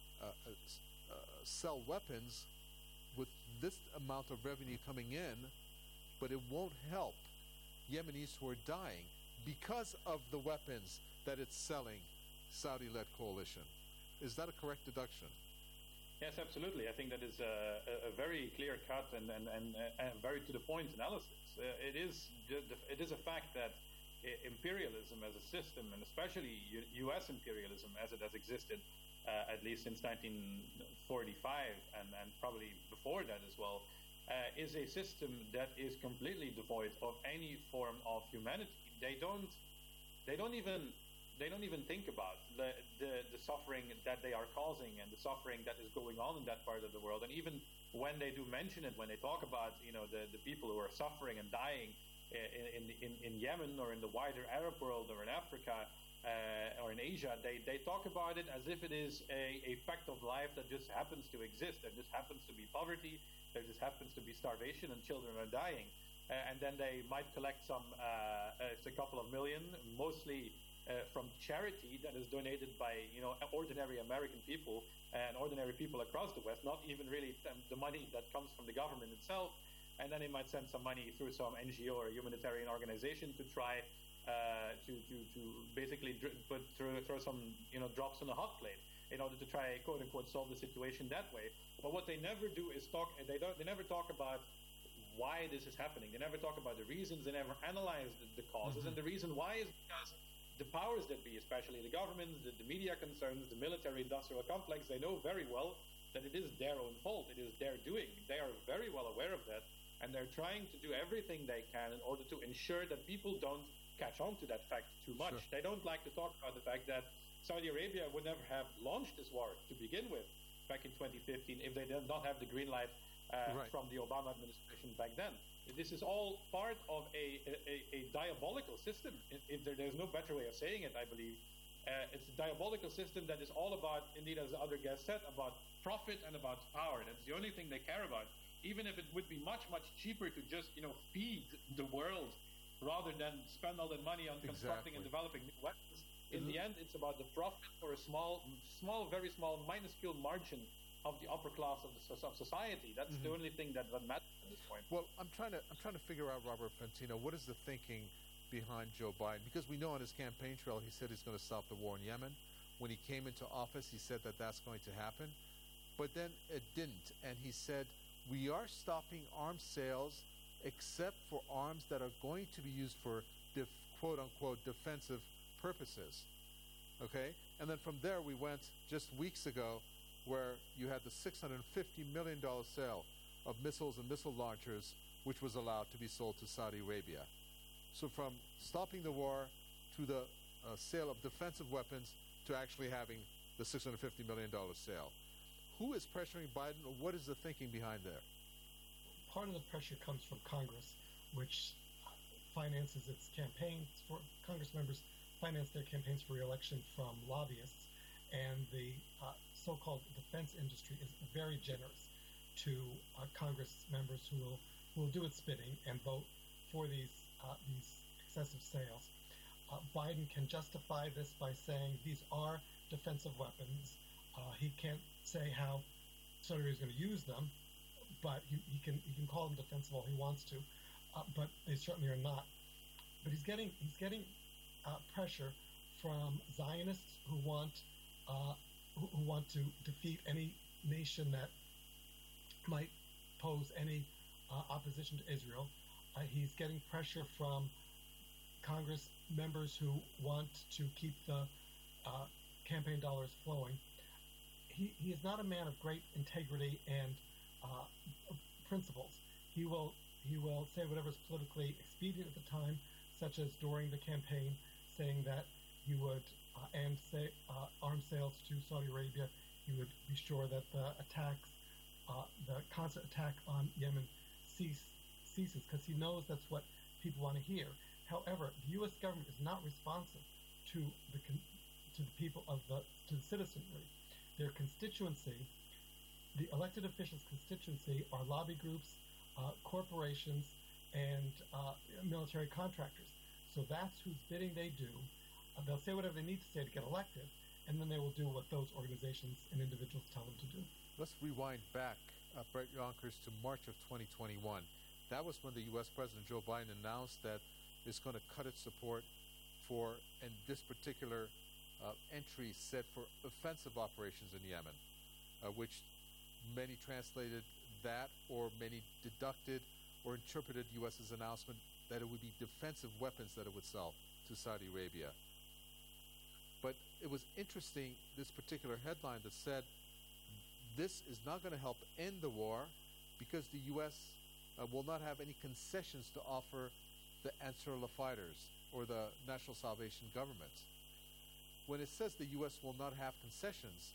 sell weapons with this amount of revenue coming in, but it won't help Yemenis who are dying because of the weapons that it's selling Saudi-led coalition. Is that a correct deduction? Yes, absolutely. I think that is a very clear-cut and very to-the-point analysis. It is a fact that imperialism as a system, and especially U.S. imperialism as it has existed at least since 1945 and probably before that as well, is a system that is completely devoid of any form of humanity. They don't even think about the suffering that they are causing and the suffering that is going on in that part of the world. And even when they do mention it, when they talk about the people who are suffering and dying in Yemen or in the wider Arab world or in Africa or in Asia, they talk about it as if it is a fact of life that just happens to exist. There just happens to be poverty, there just happens to be starvation, and children are dying. And then they might collect it's a couple of million, mostly from charity that is donated by ordinary American people and ordinary people across the West, not even really the money that comes from the government itself. And then they might send some money through some NGO or humanitarian organization to try to basically throw some drops on a hot plate in order to try, quote unquote, solve the situation that way. But what they never do is they never talk about why this is happening. They never talk about the reasons. They never analyze the causes. And the reason why is because the powers that be, especially the governments, the media concerns, the military-industrial complex, they know very well that it is their own fault. It is their doing. They are very well aware of that, and they're trying to do everything they can in order to ensure that people don't catch on to that fact too much. Sure. They don't like to talk about the fact that Saudi Arabia would never have launched this war to begin with back in 2015 if they did not have the green light from the Obama administration back then. This is all part of a diabolical system. There's no better way of saying it, I believe. It's a diabolical system that is all about, indeed, as the other guest said, about profit and about power. That's the only thing they care about. Even if it would be much, much cheaper to just, feed the world rather than spend all that money on constructing and developing new weapons. In the end, it's about the profit for a very small, minuscule margin of the upper class of society. That's the only thing that matters at this point. Well, I'm trying to figure out, Robert Fantino, what is the thinking behind Joe Biden? Because we know on his campaign trail he said he's going to stop the war in Yemen. When he came into office, he said that that's going to happen. But then it didn't. And he said, we are stopping arms sales except for arms that are going to be used for quote-unquote defensive purposes. Okay? And then from there we went just weeks ago where you had the $650 million sale of missiles and missile launchers, which was allowed to be sold to Saudi Arabia. So from stopping the war to the sale of defensive weapons to actually having the $650 million sale. Who is pressuring Biden, or what is the thinking behind there? Part of the pressure comes from Congress, which finances its campaigns for Congress members finance their campaigns for re-election from lobbyists, and the so-called defense industry is very generous to Congress members who will do its bidding and vote for these excessive sales. Biden can justify this by saying these are defensive weapons. He can't say how Saudi Arabia is going to use them, but he can call them defensive all he wants to, but they certainly are not. But he's getting pressure from Zionists who want to defeat any nation that might pose any opposition to Israel. He's getting pressure from Congress members who want to keep the campaign dollars flowing. He is not a man of great integrity and principles. He will say whatever is politically expedient at the time, such as during the campaign, saying that he would end arms sales to Saudi Arabia. He would be sure that the constant attack on Yemen ceases, because he knows that's what people want to hear. However, the U.S. government is not responsive to the people to the citizenry. Their constituency, the elected officials' constituency, are lobby groups, corporations, and military contractors. So that's whose bidding they do. They'll say whatever they need to say to get elected, and then they will do what those organizations and individuals tell them to do. Let's rewind back, Brett Yonkers, to March of 2021. That was when the U.S. President Joe Biden announced that it's going to cut its support for, and this particular entry said for offensive operations in Yemen, which many translated that, or many deducted or interpreted U.S.'s announcement that it would be defensive weapons that it would sell to Saudi Arabia. But it was interesting, this particular headline that said this is not going to help end the war because the U.S. Will not have any concessions to offer the Ansarullah fighters or the National Salvation Government. When it says the U.S. will not have concessions,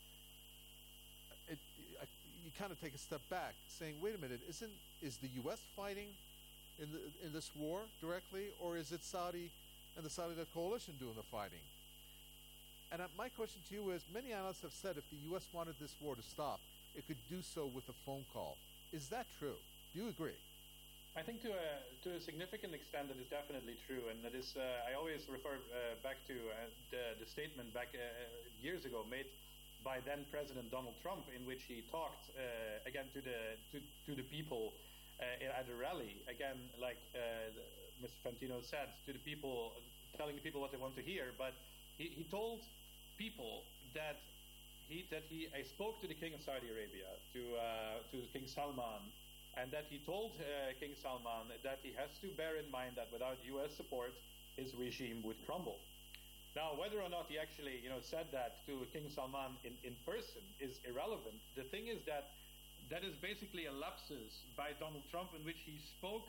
you kind of take a step back, saying, wait a minute, is the U.S. fighting in this war directly, or is it Saudi and the Saudi-led coalition doing the fighting? And my question to you is, many analysts have said if the U.S. wanted this war to stop, it could do so with a phone call. Is that true? Do you agree? I think to a significant extent that is definitely true, and that is I always refer back to the statement back years ago made by then President Donald Trump, in which he talked again to the people at a rally, again like Mr. Fantino said, to the people, telling the people what they want to hear. But he told people that he spoke to the King of Saudi Arabia, to King Salman, and that he told King Salman that he has to bear in mind that without U.S. support, his regime would crumble. Now, whether or not he actually, said that to King Salman in person is irrelevant. The thing is that is basically a lapsus by Donald Trump in which he spoke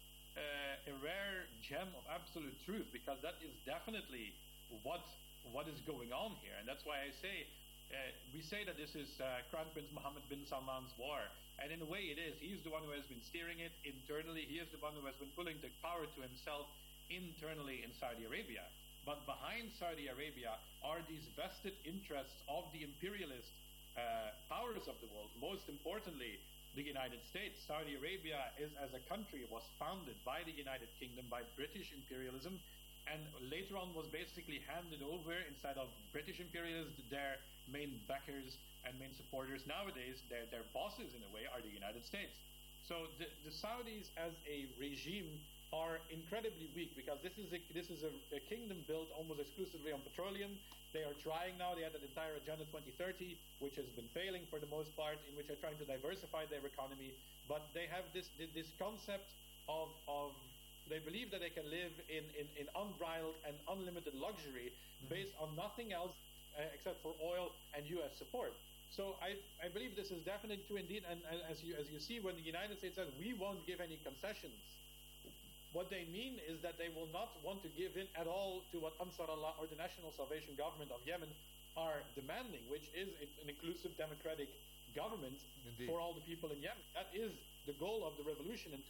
a rare gem of absolute truth, because that is definitely what is going on here, and that's why I say we say that this is Crown Prince Mohammed bin Salman's war, and in a way it is. He's the one who has been steering it internally. He is the one who has been pulling the power to himself internally in Saudi Arabia. But behind Saudi Arabia are these vested interests of the imperialist powers of the world, most importantly the United States. Saudi Arabia is, as a country, was founded by the United Kingdom, by British imperialism, and later on was basically handed over, instead of British imperialists, their main backers and main supporters nowadays, their bosses in a way, are the United States. So the Saudis as a regime are incredibly weak, because this is a kingdom built almost exclusively on petroleum. They are trying now, they had an entire Agenda 2030, which has been failing for the most part, in which they're trying to diversify their economy, but they have this concept of they believe that they can live in unbridled and unlimited luxury based on nothing else except for oil and U.S. support. So I believe this is definitely true indeed, and as you see, when the United States says we won't give any concessions, what they mean is that they will not want to give in at all to what Ansar Allah or the National Salvation Government of Yemen are demanding, which is an inclusive democratic government for all the people in Yemen. That is the goal of the revolution in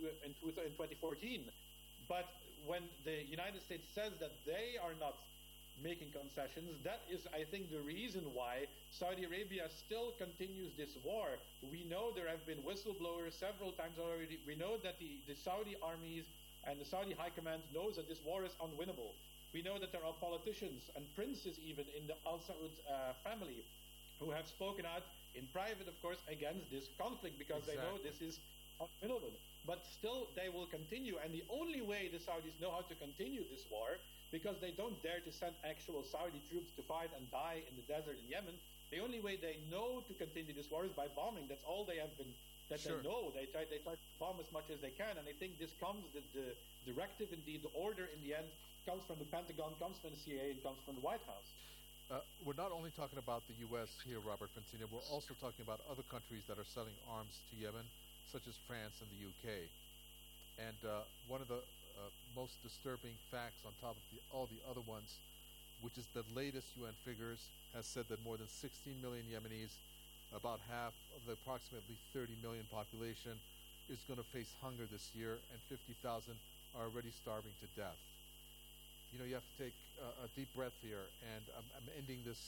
2014. But when the United States says that they are not making concessions, that is, I think, the reason why Saudi Arabia still continues this war. We know there have been whistleblowers several times already. We know that the Saudi armies and the Saudi high command knows that this war is unwinnable. We know that there are politicians and princes even in the Al Saud family who have spoken out in private, of course, against this conflict, because they know this is unwinnable. But still, they will continue. And the only way the Saudis know how to continue this war, because they don't dare to send actual Saudi troops to fight and die in the desert in Yemen, the only way they know to continue this war is by bombing. That's all they have been, they know. They try to bomb as much as they can. And I think this comes, the directive, indeed, the order in the end, comes from the Pentagon, comes from the CIA, and comes from the White House. We're not only talking about the U.S. here, Robert Francina, we're also talking about other countries that are selling arms to Yemen, such as France and the UK. And one of the most disturbing facts on top of all the other ones, which is the latest UN figures, has said that more than 16 million Yemenis, about half of the approximately 30 million population, is going to face hunger this year, and 50,000 are already starving to death. You know, you have to take a deep breath here, and I'm ending this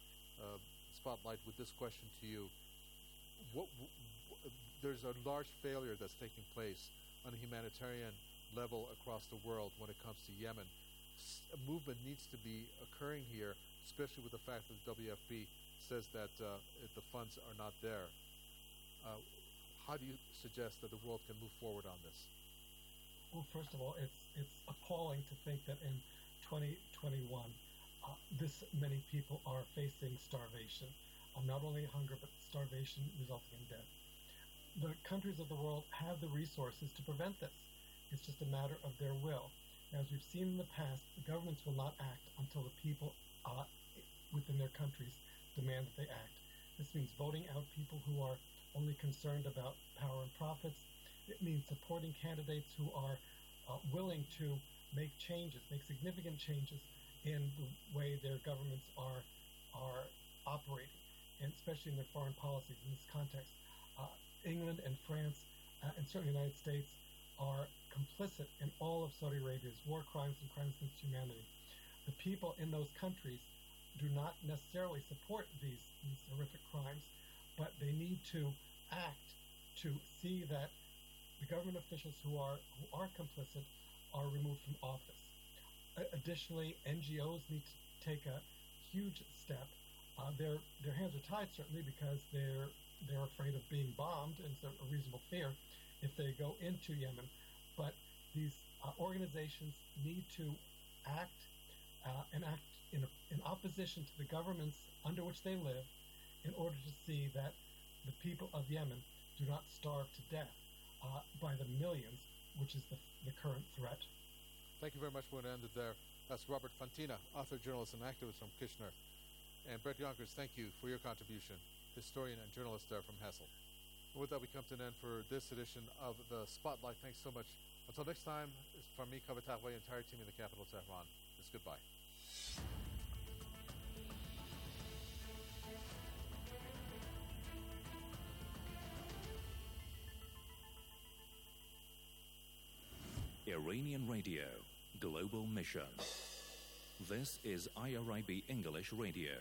spotlight with this question to you. There's a large failure that's taking place on a humanitarian level across the world when it comes to Yemen. A movement needs to be occurring here, especially with the fact that the WFP says that the funds are not there. How do you suggest that the world can move forward on this? Well, first of all, it's appalling to think that in 2021, this many people are facing starvation. Not only hunger, but starvation resulting in death. The countries of the world have the resources to prevent this. It's just a matter of their will. As we've seen in the past, the governments will not act until the people within their countries demand that they act. This means voting out people who are only concerned about power and profits. It means supporting candidates who are willing to make changes, make significant changes in the way their governments are operating, and especially in their foreign policies in this context. England and France and certainly the United States are complicit in all of Saudi Arabia's war crimes and crimes against humanity. The people in those countries do not necessarily support these horrific crimes, but they need to act to see that the government officials who are complicit are removed from office. Additionally, NGOs need to take a huge step. Their hands are tied, certainly, because they're afraid of being bombed, and it's a reasonable fear if they go into Yemen. But these organizations need to act and act in opposition to the governments under which they live, in order to see that the people of Yemen do not starve to death. by the millions, which is the current threat. Thank you very much. We're going to end it there. That's Robert Fantina, author, journalist, and activist from Kitchener. And Brett Yonkers, thank you for your contribution, historian and journalist there from Hessel. And with that, we come to an end for this edition of the Spotlight. Thanks so much. Until next time, it's from me, Kaveh Taghweh, entire team in the capital, Tehran. It's goodbye. Iranian Radio, Global Mission. This is IRIB English Radio.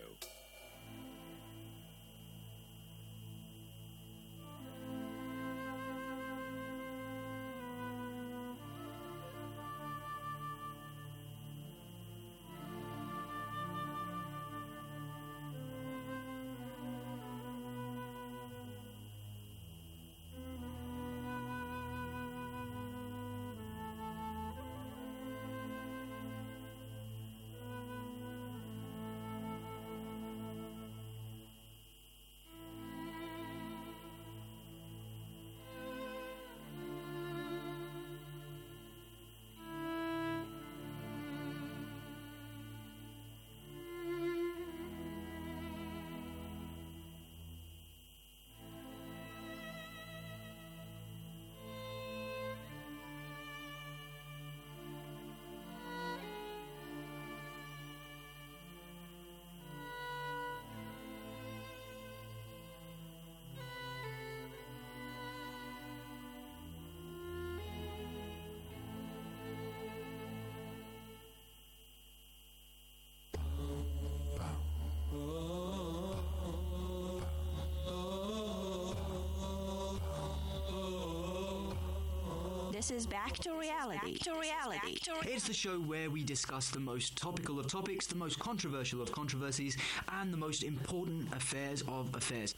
This is Back to Reality. It's the show where we discuss the most topical of topics, the most controversial of controversies, and the most important affairs of affairs.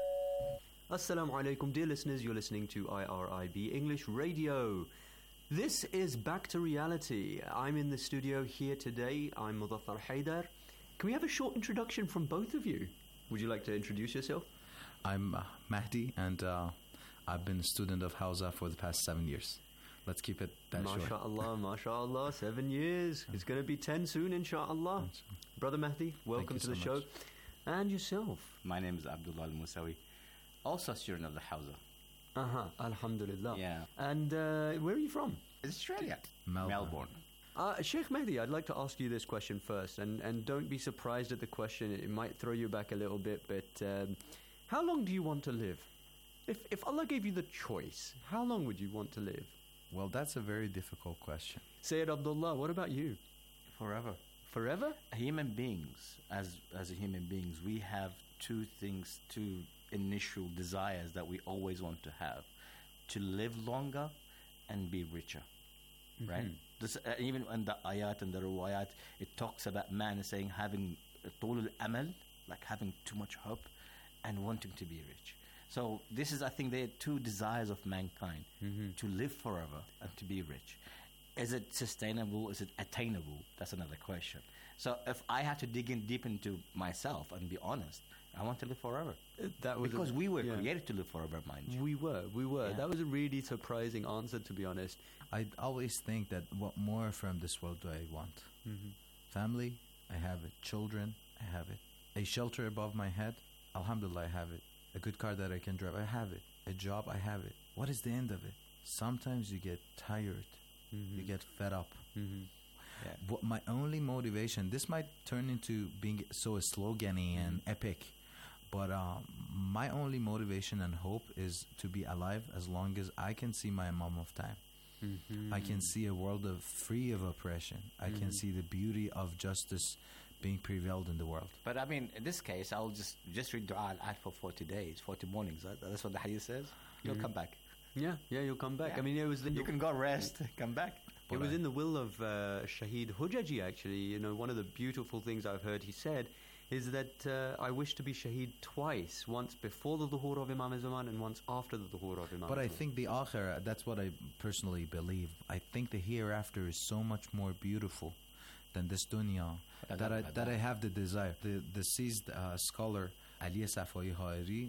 Assalamu alaikum, dear listeners. You're listening to IRIB English Radio. This is Back to Reality. I'm in the studio here today. I'm Mudathar Haidar. Can we have a short introduction from both of you? Would you like to introduce yourself? I'm Mahdi, and I've been a student of Hausa for the past 7 years. Let's keep it that short. MashaAllah, MashaAllah, 7 years. It's going to be 10 soon, inshallah. Brother Mahdi, welcome to the show. And yourself? My name is Abdullah Al-Musawi, also a student of the Hausa. Alhamdulillah. Yeah. And where are you from? Australia. Melbourne. Sheikh Mahdi, I'd like to ask you this question first, and don't be surprised at the question. It might throw you back a little bit, but how long do you want to live? If Allah gave you the choice, how long would you want to live? Well, that's a very difficult question. Sayyid Abdullah, what about you? Forever. Forever? Human beings, as human beings, we have two initial desires that we always want to have: to live longer and be richer. Mm-hmm. Right? This, even in the ayat and the riwayat, it talks about man saying having طول الأمل, like having too much hope, and wanting to be rich. So this is, I think, the two desires of mankind: to live forever and to be rich. Is it sustainable? Is it attainable? That's another question. So if I had to dig in deep into myself and be honest, I want to live forever. Because we were created to live forever, mind you. We were. Yeah. That was a really surprising answer, to be honest. I always think that what more from this world do I want? Family, I have it. Children, I have it. A shelter above my head, alhamdulillah, I have it. A good car that I can drive, I have it. A job, I have it. What is the end of it? Sometimes you get tired. You get fed up. What my only motivation, this might turn into being so slogany and epic, but my only motivation and hope is to be alive as long as I can see my mom of time. I can see a world free of oppression. I can see the beauty of justice being prevailed in the world. But I mean, in this case, I'll just read dua al-ad for 40 days, 40 mornings. That's what the hadith says. You'll come back. Yeah, you'll come back. Yeah. I mean, it was you can go rest, come back. It was in the will of Shaheed Hujaji, actually. You know, one of the beautiful things I've heard he said is that I wish to be Shaheed twice, once before the Dhuhr of Imam Zaman and once after the Dhuhr of Imam But Zaman. I think the Akhirah, that's what I personally believe. I think the hereafter is so much more beautiful than this dunya that I have the desire. The deceased scholar Ali Safwai Hairi